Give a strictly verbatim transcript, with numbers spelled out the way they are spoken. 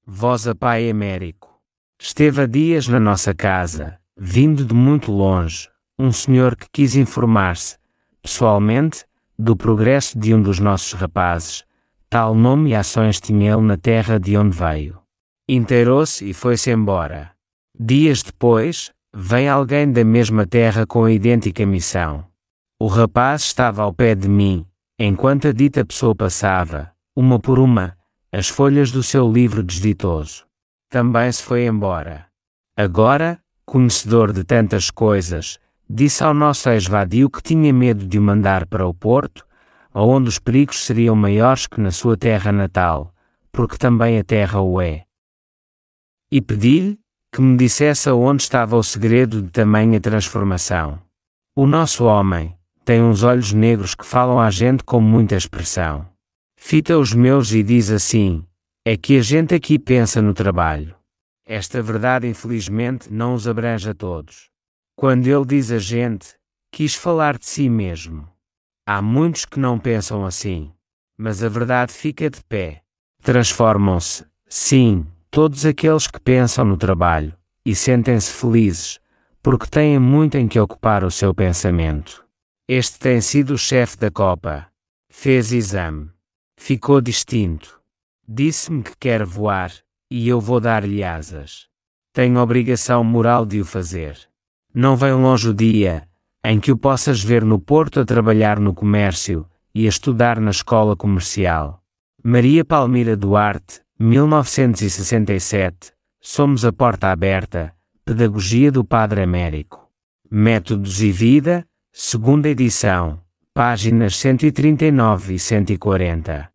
Vossa Pai Américo. Esteve há dias na nossa casa, vindo de muito longe, um senhor que quis informar-se, pessoalmente, do progresso de um dos nossos rapazes, tal nome e ações tinha ele na terra de onde veio. Inteirou-se e foi-se embora. Dias depois, vem alguém da mesma terra com a idêntica missão. O rapaz estava ao pé de mim, enquanto a dita pessoa passava, uma por uma, as folhas do seu livro desditoso. Também se foi embora. Agora, conhecedor de tantas coisas, disse ao nosso ex-vadio que tinha medo de o mandar para o Porto, onde os perigos seriam maiores que na sua terra natal, porque também a terra o é. E pedi-lhe que me dissesse aonde estava o segredo de tamanha transformação. O nosso homem tem uns olhos negros que falam à gente com muita expressão. Fita os meus e diz assim: é que a gente aqui pensa no trabalho. Esta verdade infelizmente não os abrange a todos. Quando ele diz a gente, quis falar de si mesmo. Há muitos que não pensam assim. Mas a verdade fica de pé. Transformam-se, sim, todos aqueles que pensam no trabalho, e sentem-se felizes, porque têm muito em que ocupar o seu pensamento. Este tem sido o chefe da Copa. Fez exame. Ficou distinto. Disse-me que quer voar, e eu vou dar-lhe asas. Tenho obrigação moral de o fazer. Não vem longe o dia em que o possas ver no Porto a trabalhar no comércio e a estudar na escola comercial. Maria Palmira Duarte, mil novecentos e sessenta e sete, Somos a Porta Aberta, Pedagogia do Padre Américo. Métodos e Vida, segunda edição, páginas cento e trinta e nove e cento e quarenta.